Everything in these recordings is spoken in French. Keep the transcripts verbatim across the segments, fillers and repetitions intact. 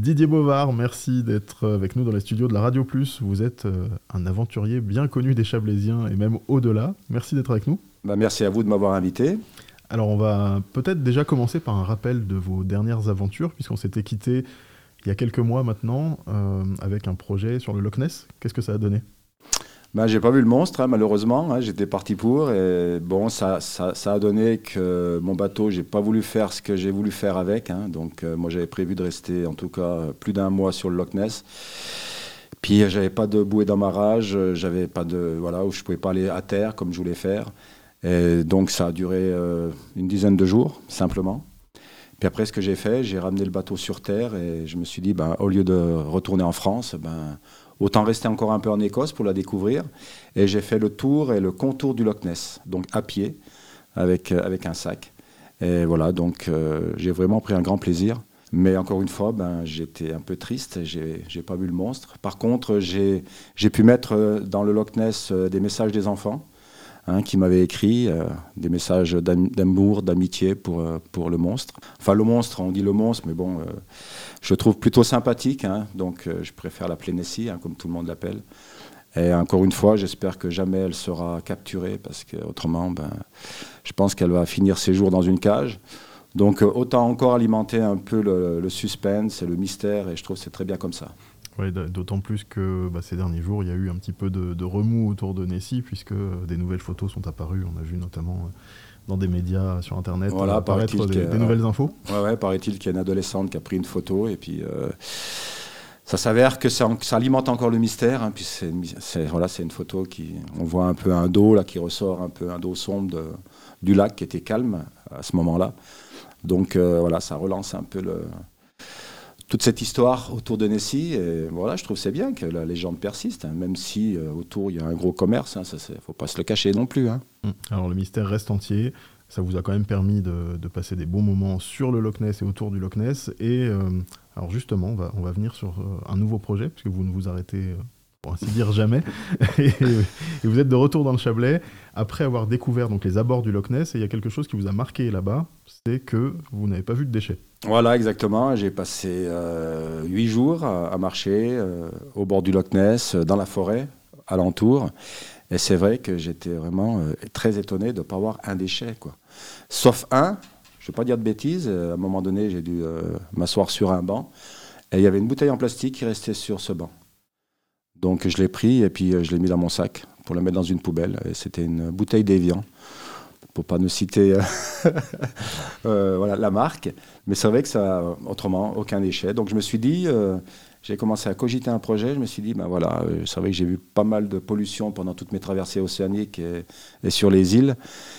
Didier Bovard, merci d'être avec nous dans les studios de la Radio Plus. Vous êtes euh, un aventurier bien connu des Chablaisiens et même au-delà. Merci d'être avec nous. Bah, merci à vous de m'avoir invité. Alors on va peut-être déjà commencer par un rappel de vos dernières aventures, puisqu'on s'était quitté il y a quelques mois maintenant euh, avec un projet sur le Loch Ness. Qu'est-ce que ça a donné ? Ben, j'ai pas vu le monstre, hein, malheureusement. Hein, j'étais parti pour. Et bon, ça, ça, ça a donné que mon bateau, j'ai pas voulu faire ce que j'ai voulu faire avec. Hein, donc, euh, moi, j'avais prévu de rester, en tout cas, plus d'un mois sur le Loch Ness. Puis, euh, j'avais pas de bouée d'amarrage. J'avais pas de, voilà, où je pouvais pas aller à terre comme je voulais faire. Et donc, ça a duré euh, une dizaine de jours, simplement. Puis après, ce que j'ai fait, j'ai ramené le bateau sur terre et je me suis dit, ben, au lieu de retourner en France, ben, autant rester encore un peu en Écosse pour la découvrir. Et j'ai fait le tour et le contour du Loch Ness, donc à pied, avec, avec un sac. Et voilà, donc euh, j'ai vraiment pris un grand plaisir. Mais encore une fois, ben, j'étais un peu triste, j'ai, j'ai pas vu le monstre. Par contre, j'ai, j'ai pu mettre dans le Loch Ness des messages des enfants hein, qui m'avaient écrit, euh, des messages d'amour, d'amitié pour, pour le monstre. Enfin, le monstre, on dit le monstre, mais bon... Euh, je trouve plutôt sympathique, hein, donc euh, je préfère l'appeler Nessie, hein, comme tout le monde l'appelle. Et encore une fois, j'espère que jamais elle sera capturée, parce qu'autrement, ben, je pense qu'elle va finir ses jours dans une cage. Donc euh, autant encore alimenter un peu le, le suspense et le mystère, et je trouve que c'est très bien comme ça. Oui, d'autant plus que bah, ces derniers jours, il y a eu un petit peu de, de remous autour de Nessie, puisque euh, des nouvelles photos sont apparues. On a vu notamment... Euh, dans des médias sur Internet, voilà, apparaître des, des nouvelles infos. Ouais, ouais, paraît-il qu'il y a une adolescente qui a pris une photo et puis euh, ça s'avère que ça, ça alimente encore le mystère. Hein, puis c'est, c'est, voilà, c'est une photo qui, on voit un peu un dos là qui ressort, un peu un dos sombre de, du lac qui était calme à ce moment-là. Donc euh, voilà, ça relance un peu le, toute cette histoire autour de Nessie. Et voilà, je trouve que c'est bien que la légende persiste, hein, même si euh, autour il y a un gros commerce. Hein, ça, c'est, faut pas se le cacher non plus. Hein. Alors le mystère reste entier. Ça vous a quand même permis de, de passer des bons moments sur le Loch Ness et autour du Loch Ness. Et euh, alors justement, on va, on va venir sur euh, un nouveau projet, puisque vous ne vous arrêtez, euh, pour ainsi dire, jamais. et, et vous êtes de retour dans le Chablais, après avoir découvert donc, les abords du Loch Ness. Et il y a quelque chose qui vous a marqué là-bas, c'est que vous n'avez pas vu de déchets. Voilà, exactement. J'ai passé euh, huit jours à, à marcher euh, au bord du Loch Ness, dans la forêt, alentour. Et c'est vrai que j'étais vraiment euh, très étonné de ne pas voir un déchet, quoi. Sauf un, je ne vais pas dire de bêtises, à un moment donné, j'ai dû euh, m'asseoir sur un banc, et il y avait une bouteille en plastique qui restait sur ce banc. Donc je l'ai pris et puis euh, je l'ai mis dans mon sac pour la mettre dans une poubelle. Et c'était une bouteille d'Evian, pour ne pas nous citer euh, euh, voilà, la marque. Mais c'est vrai que ça, autrement, aucun déchet. Donc je me suis dit... Euh, J'ai commencé à cogiter un projet, je me suis dit, ben voilà, euh, c'est vrai que j'ai vu pas mal de pollution pendant toutes mes traversées océaniques et, et sur les îles.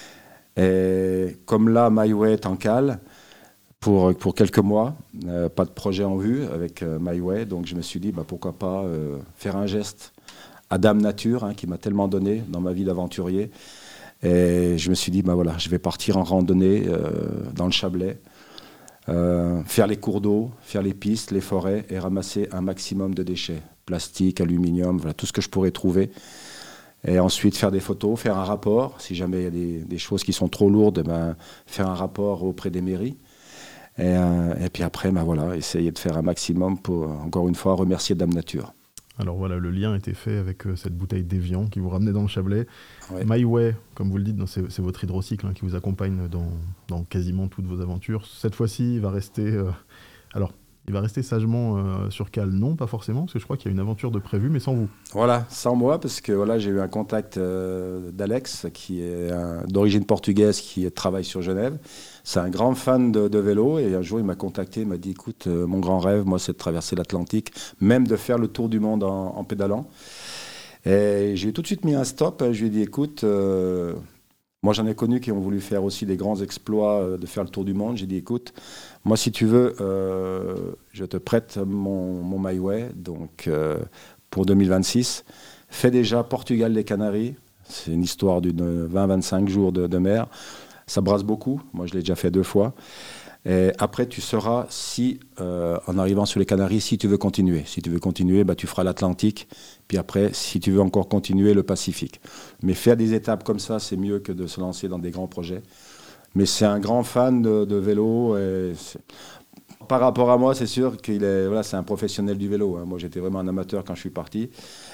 Et comme là, MyWay est en cale pour, pour quelques mois, euh, pas de projet en vue avec euh, MyWay, donc je me suis dit, ben pourquoi pas euh, faire un geste à Dame Nature, hein, qui m'a tellement donné dans ma vie d'aventurier. Et je me suis dit, ben voilà, je vais partir en randonnée euh, dans le Chablais. Euh, faire les cours d'eau, faire les pistes, les forêts et ramasser un maximum de déchets, plastique, aluminium, voilà, tout ce que je pourrais trouver. Et ensuite faire des photos, faire un rapport, si jamais il y a des, des choses qui sont trop lourdes, ben, faire un rapport auprès des mairies. Et, euh, et puis après, ben, voilà, essayer de faire un maximum pour, encore une fois, remercier Dame Nature. Alors voilà, le lien était fait avec euh, cette bouteille d'Evian qui vous ramenait dans le Chablais. Ouais. MyWay, comme vous le dites, c'est, c'est votre hydrocycle hein, qui vous accompagne dans, dans quasiment toutes vos aventures. Cette fois-ci, il va rester... Euh, alors, il va rester sagement euh, sur cale, non, pas forcément, parce que je crois qu'il y a une aventure de prévue, mais sans vous. Voilà, sans moi, parce que voilà, j'ai eu un contact euh, d'Alex, qui est un, d'origine portugaise, qui travaille sur Genève. C'est un grand fan de, de vélo, et un jour, il m'a contacté, il m'a dit, écoute, euh, mon grand rêve, moi, c'est de traverser l'Atlantique, même de faire le tour du monde en, en pédalant. Et j'ai tout de suite mis un stop, je lui ai dit, écoute... Euh, Moi, j'en ai connu qui ont voulu faire aussi des grands exploits, euh, de faire le tour du monde. J'ai dit, écoute, moi, si tu veux, euh, je te prête mon, mon MyWay donc, euh, pour deux mille vingt-six. Fais déjà Portugal des Canaries. C'est une histoire d'une vingt à vingt-cinq jours de, de mer. Ça brasse beaucoup. Moi, je l'ai déjà fait deux fois. Et après, tu sauras si, euh, en arrivant sur les Canaries, si tu veux continuer. Si tu veux continuer, bah, tu feras l'Atlantique. Puis après, si tu veux encore continuer, le Pacifique. Mais faire des étapes comme ça, c'est mieux que de se lancer dans des grands projets. Mais c'est un grand fan de, de vélo. Et Par rapport à moi, c'est sûr qu'il est, voilà, c'est un professionnel du vélo. Hein. Moi, j'étais vraiment un amateur quand je suis parti.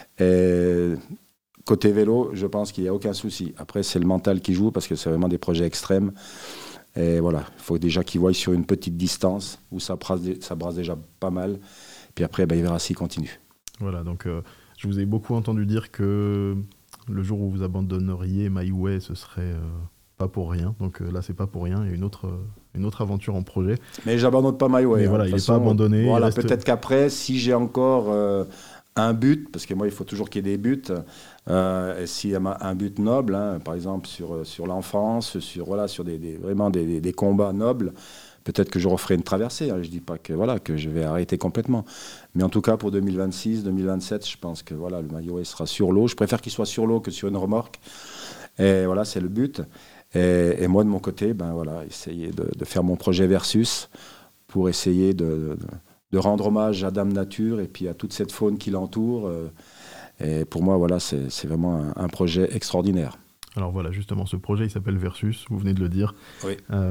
Et côté vélo, je pense qu'il n'y a aucun souci. Après, c'est le mental qui joue parce que c'est vraiment des projets extrêmes. Et voilà, il faut déjà qu'il voie sur une petite distance où ça brasse, ça brasse déjà pas mal. Puis après, ben, il verra s'il continue. Voilà, donc euh, je vous ai beaucoup entendu dire que le jour où vous abandonneriez MyWay, ce serait euh, pas pour rien. Donc euh, là, c'est pas pour rien. Il y a une autre, euh, une autre aventure en projet. Mais j'abandonne pas MyWay. Mais hein. voilà, il n'est pas abandonné. Voilà, reste... peut-être qu'après, si j'ai encore euh, un but, parce que moi, il faut toujours qu'il y ait des buts. Euh, et s'il y a un but noble, hein, par exemple sur, sur l'enfance, sur, voilà, sur des, des, vraiment des, des, des combats nobles, peut-être que je referai une traversée. Hein. Je ne dis pas que, voilà, que je vais arrêter complètement. Mais en tout cas, pour deux mille vingt-six, deux mille vingt-sept, je pense que voilà, le MyWay sera sur l'eau. Je préfère qu'il soit sur l'eau que sur une remorque. Et voilà, c'est le but. Et, et moi, de mon côté, ben, voilà, essayer de, de faire mon projet Versus pour essayer de, de, de rendre hommage à Dame Nature et puis à toute cette faune qui l'entoure. Et pour moi, voilà, c'est, c'est vraiment un, un projet extraordinaire. Alors voilà, justement, ce projet, il s'appelle Versus, vous venez de le dire. Oui. Euh,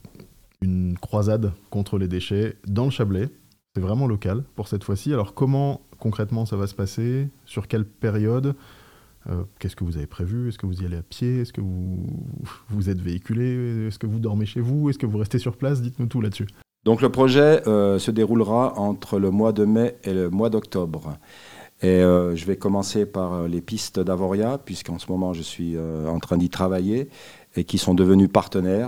une croisade contre les déchets dans le Chablais. C'est vraiment local pour cette fois-ci. Alors comment concrètement ça va se passer? Sur quelle période? euh, Qu'est-ce que vous avez prévu? Est-ce que vous y allez à pied? Est-ce que vous, vous êtes véhiculé? Est-ce que vous dormez chez vous? Est-ce que vous restez sur place? Dites-nous tout là-dessus. Donc le projet euh, se déroulera entre le mois de mai et le mois d'octobre. Et euh, je vais commencer par les pistes d'Avoria, puisqu'en ce moment je suis euh, en train d'y travailler, et qui sont devenus partenaires.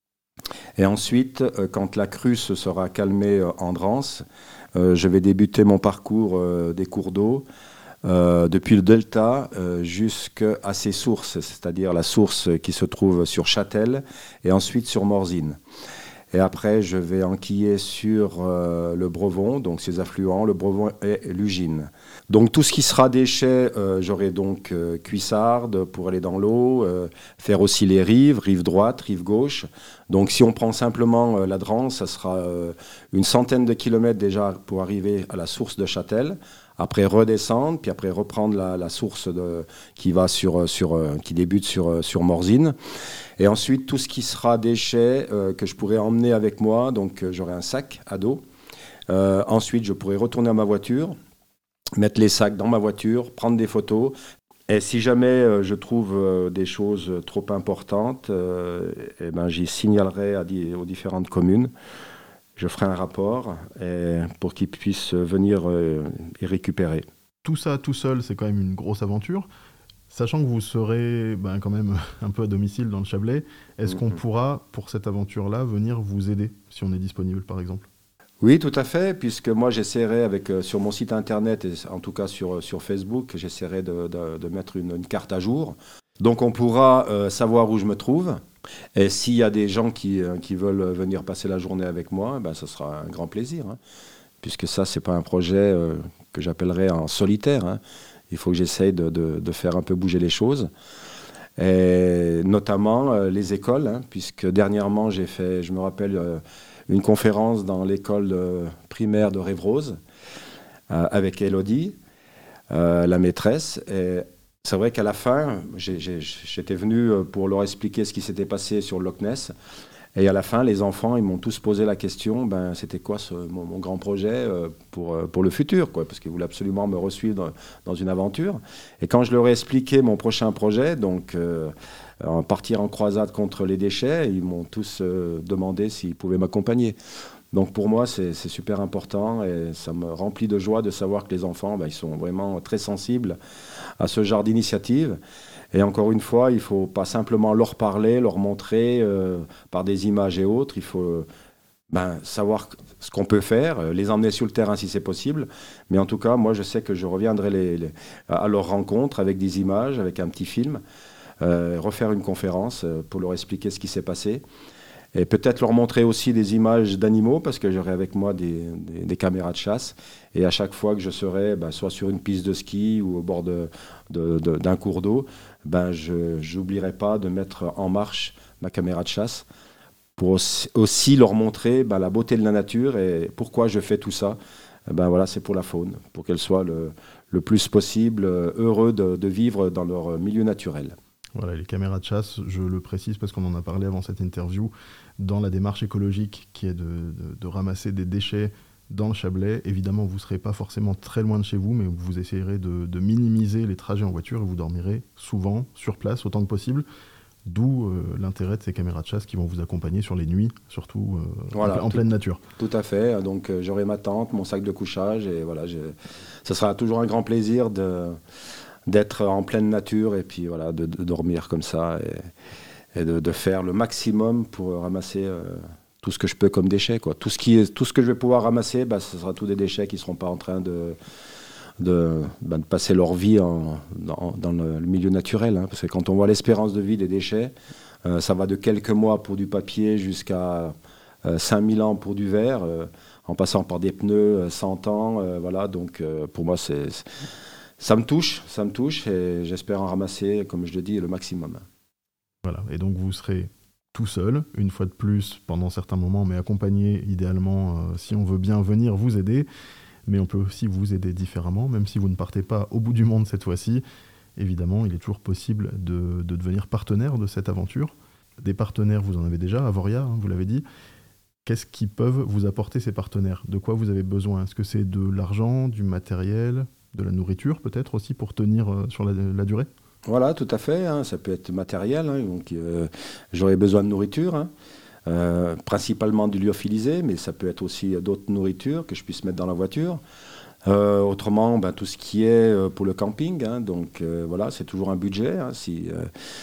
Et ensuite, euh, quand la crue se sera calmée euh, en Drance, euh, je vais débuter mon parcours euh, des cours d'eau, euh, depuis le delta euh, jusqu'à ses sources, c'est-à-dire la source qui se trouve sur Châtel et ensuite sur Morzine. Et après, je vais enquiller sur euh, le Brevon, donc ses affluents, le Brevon et l'Ugine. Donc tout ce qui sera déchets, euh, j'aurai donc euh, cuissarde pour aller dans l'eau, euh, faire aussi les rives, rive droite, rive gauche. Donc si on prend simplement euh, la Drance, ça sera euh, une centaine de kilomètres déjà pour arriver à la source de Châtel. Après redescendre, puis après reprendre la, la source de, qui va sur, sur, euh, qui débute sur, sur Morzine. Et ensuite, tout ce qui sera déchets euh, que je pourrais emmener avec moi, donc euh, j'aurai un sac à dos. Euh, ensuite, je pourrais retourner à ma voiture, mettre les sacs dans ma voiture, prendre des photos. Et si jamais euh, je trouve euh, des choses trop importantes, euh, eh ben, j'y signalerai à di- aux différentes communes. Je ferai un rapport et, pour qu'ils puissent venir euh, y récupérer. Tout ça tout seul, c'est quand même une grosse aventure. Sachant que vous serez ben, quand même un peu à domicile dans le Chablais, est-ce mmh. qu'on pourra, pour cette aventure-là, venir vous aider, si on est disponible par exemple? Oui, tout à fait, puisque moi j'essaierai avec, euh, sur mon site internet, et en tout cas sur, sur Facebook, j'essaierai de, de, de mettre une, une carte à jour. Donc on pourra euh, savoir où je me trouve. Et s'il y a des gens qui, euh, qui veulent venir passer la journée avec moi, ben, ce sera un grand plaisir. Hein, puisque ça, ce n'est pas un projet euh, que j'appellerais en solitaire. Hein. Il faut que j'essaye de, de, de faire un peu bouger les choses. Et notamment euh, les écoles, hein, puisque dernièrement, j'ai fait, je me rappelle, euh, une conférence dans l'école euh, primaire de Révrose euh, avec Elodie, euh, la maîtresse. Et c'est vrai qu'à la fin, j'ai, j'ai, j'étais venu pour leur expliquer ce qui s'était passé sur le Loch Ness. Et à la fin, les enfants, ils m'ont tous posé la question, ben, c'était quoi ce, mon, mon grand projet euh, pour, pour le futur, quoi, parce qu'ils voulaient absolument me resuivre dans, dans une aventure. Et quand je leur ai expliqué mon prochain projet, donc euh, partir en croisade contre les déchets, ils m'ont tous euh, demandé s'ils pouvaient m'accompagner. Donc pour moi, c'est, c'est super important et ça me remplit de joie de savoir que les enfants, ben, ils sont vraiment très sensibles à ce genre d'initiative. Et encore une fois, il ne faut pas simplement leur parler, leur montrer euh, par des images et autres. Il faut euh, ben, savoir ce qu'on peut faire, les emmener sur le terrain si c'est possible. Mais en tout cas, moi, je sais que je reviendrai les, les, à leur rencontre avec des images, avec un petit film, euh, refaire une conférence pour leur expliquer ce qui s'est passé. Et peut-être leur montrer aussi des images d'animaux, parce que j'aurai avec moi des, des, des caméras de chasse. Et à chaque fois que je serai ben, soit sur une piste de ski ou au bord de, de, de, d'un cours d'eau, ben, je n'oublierai pas de mettre en marche ma caméra de chasse pour aussi, aussi leur montrer ben, la beauté de la nature et pourquoi je fais tout ça. Ben, voilà, c'est pour la faune, pour qu'elle soit le, le plus possible heureux de, de vivre dans leur milieu naturel. Voilà, les caméras de chasse, je le précise parce qu'on en a parlé avant cette interview, dans la démarche écologique qui est de, de, de ramasser des déchets dans le Chablais, évidemment vous ne serez pas forcément très loin de chez vous, mais vous essayerez de, de minimiser les trajets en voiture et vous dormirez souvent sur place autant que possible. D'où euh, l'intérêt de ces caméras de chasse qui vont vous accompagner sur les nuits, surtout euh, voilà, en, en tout, pleine nature. Tout à fait. Donc euh, j'aurai ma tente, mon sac de couchage et voilà, ce sera toujours un grand plaisir de, d'être en pleine nature et puis voilà, de, de dormir comme ça et, et de, de faire le maximum pour ramasser euh, tout ce que je peux comme déchets, quoi. Tout ce qui est, tout ce que je vais pouvoir ramasser, bah, ce sera tous des déchets qui ne seront pas en train de De, ben de passer leur vie en, dans, dans le, le milieu naturel. Hein, parce que quand on voit l'espérance de vie des déchets, euh, ça va de quelques mois pour du papier jusqu'à euh, cinq mille ans pour du verre, euh, en passant par des pneus, euh, cent ans. Euh, voilà, donc euh, pour moi, c'est, c'est, ça me touche, ça me touche et j'espère en ramasser, comme je le dis, le maximum. Voilà, et donc vous serez tout seul, une fois de plus, pendant certains moments, mais accompagné idéalement, euh, si on veut bien venir vous aider. Mais on peut aussi vous aider différemment, même si vous ne partez pas au bout du monde cette fois-ci. Évidemment, il est toujours possible de, de devenir partenaire de cette aventure. Des partenaires, vous en avez déjà, Avoria, hein, vous l'avez dit. Qu'est-ce qui peuvent vous apporter ces partenaires ? De quoi vous avez besoin ? Est-ce que c'est de l'argent, du matériel, de la nourriture peut-être aussi pour tenir euh, sur la, la durée ? Voilà, tout à fait. Hein, ça peut être matériel. Hein, donc, euh, j'aurais besoin de nourriture. Hein. Euh, principalement du lyophilisé, mais ça peut être aussi d'autres nourritures que je puisse mettre dans la voiture. Euh, autrement, ben, tout ce qui est euh, pour le camping, hein, donc euh, voilà, c'est toujours un budget. Hein, si, euh,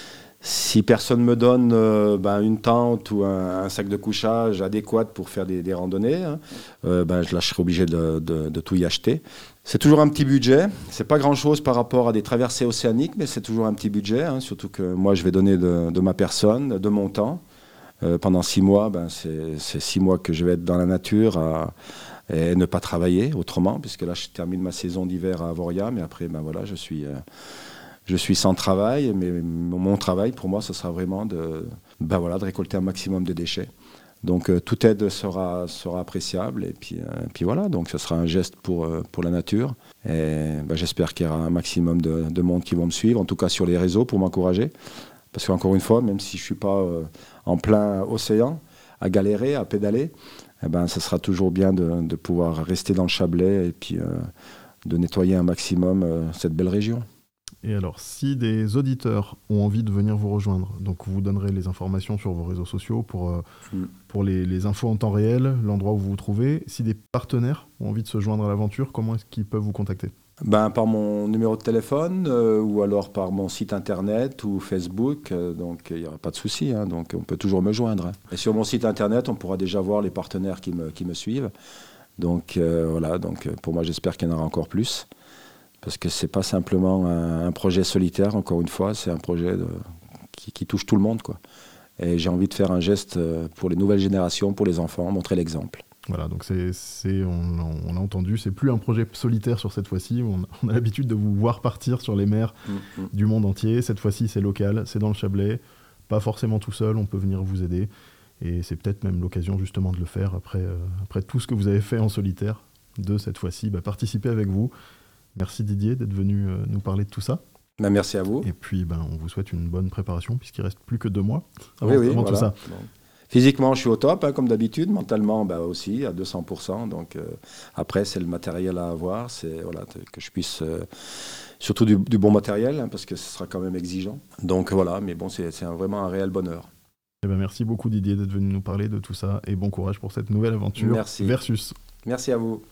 si personne me donne euh, ben, une tente ou un, un sac de couchage adéquat pour faire des, des randonnées, hein, euh, ben, je, là, je serai obligé de, de, de tout y acheter. C'est toujours un petit budget. C'est pas grand-chose par rapport à des traversées océaniques, mais c'est toujours un petit budget, hein, surtout que moi, je vais donner de, de ma personne, de mon temps. Euh, pendant six mois, ben c'est, c'est six mois que je vais être dans la nature à, et ne pas travailler autrement, puisque là, je termine ma saison d'hiver à Avoria, mais après, ben voilà, je suis, euh, je suis sans travail. Mais mon travail, pour moi, ce sera vraiment de, ben voilà, de récolter un maximum de déchets. Donc, euh, toute aide sera, sera appréciable. Et puis, euh, puis voilà, donc ce sera un geste pour, euh, pour la nature. Et ben, j'espère qu'il y aura un maximum de, de monde qui vont me suivre, en tout cas sur les réseaux, pour m'encourager. Parce qu'encore une fois, même si je ne suis pas euh, en plein océan, à galérer, à pédaler, eh ben, ça sera toujours bien de, de pouvoir rester dans le Chablais et puis euh, de nettoyer un maximum euh, cette belle région. Et alors, si des auditeurs ont envie de venir vous rejoindre, donc vous donnerez les informations sur vos réseaux sociaux pour, euh, mm. pour les, les infos en temps réel, l'endroit où vous vous trouvez. Si des partenaires ont envie de se joindre à l'aventure, comment est-ce qu'ils peuvent vous contacter ? Ben, par mon numéro de téléphone euh, ou alors par mon site internet ou Facebook, euh, donc il n'y aura pas de souci, hein, donc on peut toujours me joindre. Hein. Et sur mon site internet, on pourra déjà voir les partenaires qui me, qui me suivent. Donc euh, voilà, donc pour moi j'espère qu'il y en aura encore plus, parce que c'est pas simplement un, un projet solitaire, encore une fois, c'est un projet de, qui, qui touche tout le monde, quoi. Et j'ai envie de faire un geste pour les nouvelles générations, pour les enfants, montrer l'exemple. Voilà, donc c'est, c'est, on, on a entendu, c'est plus un projet solitaire sur cette fois-ci, on, on a l'habitude de vous voir partir sur les mers mmh, mmh. du monde entier. Cette fois-ci, c'est local, c'est dans le Chablais, pas forcément tout seul, on peut venir vous aider. Et c'est peut-être même l'occasion justement de le faire après, euh, après tout ce que vous avez fait en solitaire, de cette fois-ci, bah, participer avec vous. Merci Didier d'être venu euh, nous parler de tout ça. Ben, merci à vous. Et puis ben, on vous souhaite une bonne préparation, puisqu'il reste plus que deux mois avant, oui, oui, avant voilà. tout ça. Bon. Physiquement, je suis au top, hein, comme d'habitude. Mentalement, bah, aussi, à deux cents pour cent. Donc, euh, après, c'est le matériel à avoir. C'est voilà, que je puisse... Euh, surtout du, du bon matériel, hein, parce que ce sera quand même exigeant. Donc, voilà. Mais bon, c'est, c'est un, vraiment un réel bonheur. Eh ben, merci beaucoup, Didier, d'être venu nous parler de tout ça. Et bon courage pour cette nouvelle aventure. Merci. Versus. Merci à vous.